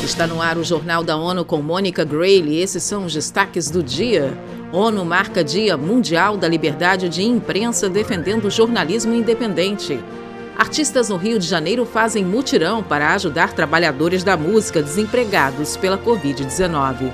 Está no ar o Jornal da ONU com Mônica Grayle. Esses são os destaques do dia. ONU marca Dia Mundial da Liberdade de Imprensa defendendo o jornalismo independente. Artistas no Rio de Janeiro fazem mutirão para ajudar trabalhadores da música desempregados pela Covid-19.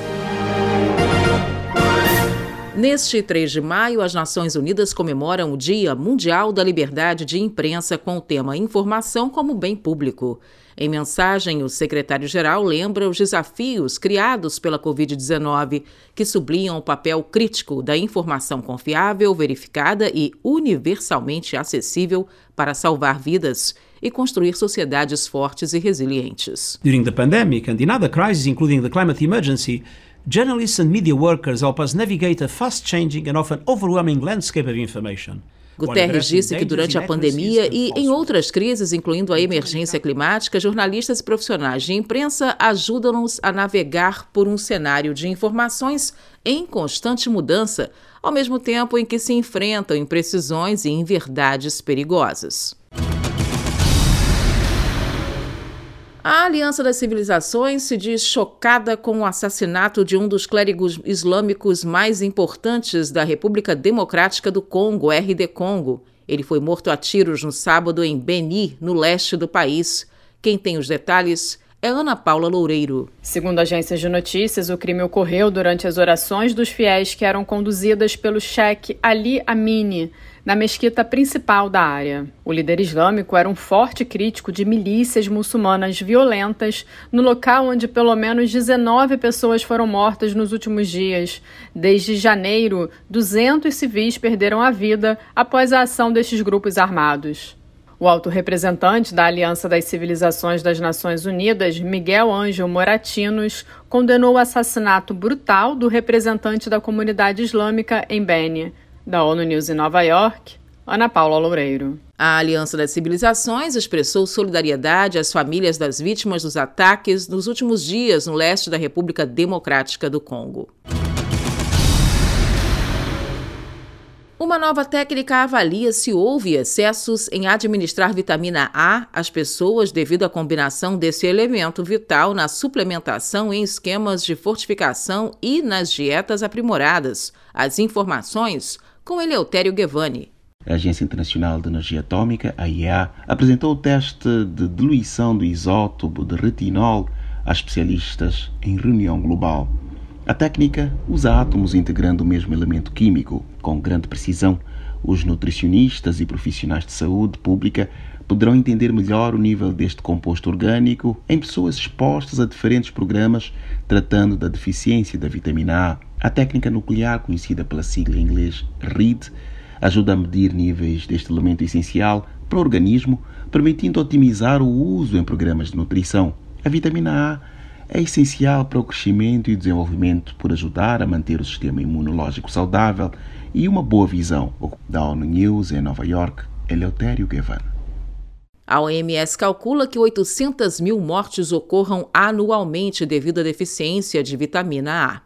Neste 3 de maio, as Nações Unidas comemoram o Dia Mundial da Liberdade de Imprensa com o tema Informação como Bem Público. Em mensagem, o secretário-geral lembra os desafios criados pela Covid-19, que sublinham o papel crítico da informação confiável, verificada e universalmente acessível para salvar vidas e construir sociedades fortes e resilientes. During the pandemic and in other crises, including the climate emergency, journalists and media workers help us navigate a fast-changing and often overwhelming landscape of information. Guterres disse que durante a pandemia e em outras crises, incluindo a emergência climática, jornalistas e profissionais de imprensa ajudam-nos a navegar por um cenário de informações em constante mudança, ao mesmo tempo em que se enfrentam imprecisões e inverdades perigosas. A Aliança das Civilizações se diz chocada com o assassinato de um dos clérigos islâmicos mais importantes da República Democrática do Congo, RD Congo. Ele foi morto a tiros no sábado em Beni, no leste do país. Quem tem os detalhes é Ana Paula Loureiro. Segundo agências de notícias, o crime ocorreu durante as orações dos fiéis que eram conduzidas pelo cheque Ali Amini, na mesquita principal da área. O líder islâmico era um forte crítico de milícias muçulmanas violentas no local onde pelo menos 19 pessoas foram mortas nos últimos dias. Desde janeiro, 200 civis perderam a vida após a ação destes grupos armados. O alto representante da Aliança das Civilizações das Nações Unidas, Miguel Ângelo Moratinos, condenou o assassinato brutal do representante da comunidade islâmica em Beni. Da ONU News em Nova York, Ana Paula Loureiro. A Aliança das Civilizações expressou solidariedade às famílias das vítimas dos ataques nos últimos dias no leste da República Democrática do Congo. Uma nova técnica avalia se houve excessos em administrar vitamina A às pessoas devido à combinação desse elemento vital na suplementação em esquemas de fortificação e nas dietas aprimoradas. As informações com Eleutério Gevani. A Agência Internacional de Energia Atômica, a IEA, apresentou o teste de diluição do isótopo de retinol a especialistas em reunião global. A técnica usa átomos integrando o mesmo elemento químico. Com grande precisão, os nutricionistas e profissionais de saúde pública poderão entender melhor o nível deste composto orgânico em pessoas expostas a diferentes programas tratando da deficiência da vitamina A. A técnica nuclear, conhecida pela sigla em inglês READ, ajuda a medir níveis deste elemento essencial para o organismo, permitindo otimizar o uso em programas de nutrição. A vitamina A é essencial para o crescimento e desenvolvimento por ajudar a manter o sistema imunológico saudável e uma boa visão. Da ONU News em Nova York, Eleutério Gevani. A OMS calcula que 800 mil mortes ocorram anualmente devido à deficiência de vitamina A.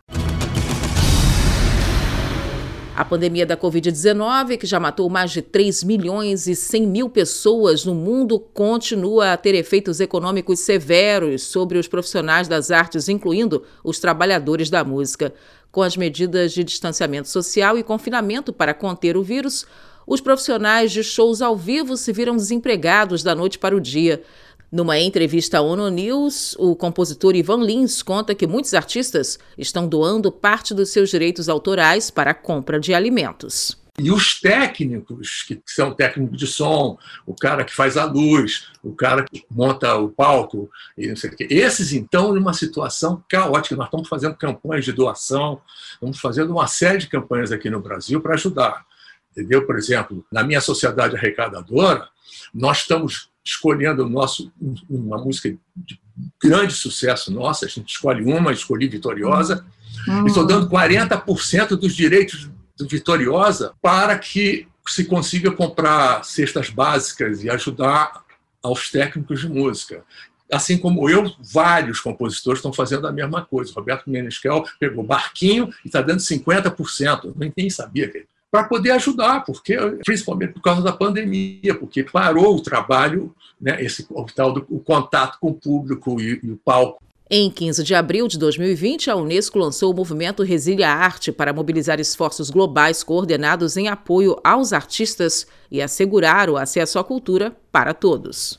A pandemia da Covid-19, que já matou mais de 3 milhões e 100 mil pessoas no mundo, continua a ter efeitos econômicos severos sobre os profissionais das artes, incluindo os trabalhadores da música. Com as medidas de distanciamento social e confinamento para conter o vírus, os profissionais de shows ao vivo se viram desempregados da noite para o dia. Numa entrevista à ONU News, o compositor Ivan Lins conta que muitos artistas estão doando parte dos seus direitos autorais para a compra de alimentos. E os técnicos, que são técnicos de som, o cara que faz a luz, o cara que monta o palco, e não sei o quê. Esses, então, numa situação caótica. Nós estamos fazendo campanhas de doação, estamos fazendo uma série de campanhas aqui no Brasil para ajudar. Entendeu? Por exemplo, na minha sociedade arrecadadora, nós estamos escolhendo uma música de grande sucesso nossa, a gente escolhi Vitoriosa, e estou dando 40% dos direitos do Vitoriosa para que se consiga comprar cestas básicas e ajudar aos técnicos de música. Assim como eu, vários compositores estão fazendo a mesma coisa. O Roberto Menescal pegou Barquinho e está dando 50%. Eu nem sabia que para poder ajudar, porque, principalmente por causa da pandemia, porque parou o trabalho, né, o contato com o público e o palco. Em 15 de abril de 2020, a Unesco lançou o movimento Resilia Arte para mobilizar esforços globais coordenados em apoio aos artistas e assegurar o acesso à cultura para todos.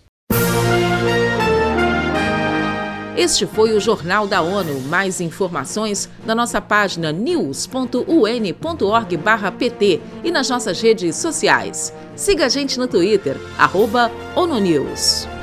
Este foi o Jornal da ONU. Mais informações na nossa página news.un.org/pt e nas nossas redes sociais. Siga a gente no Twitter, @ONUNews.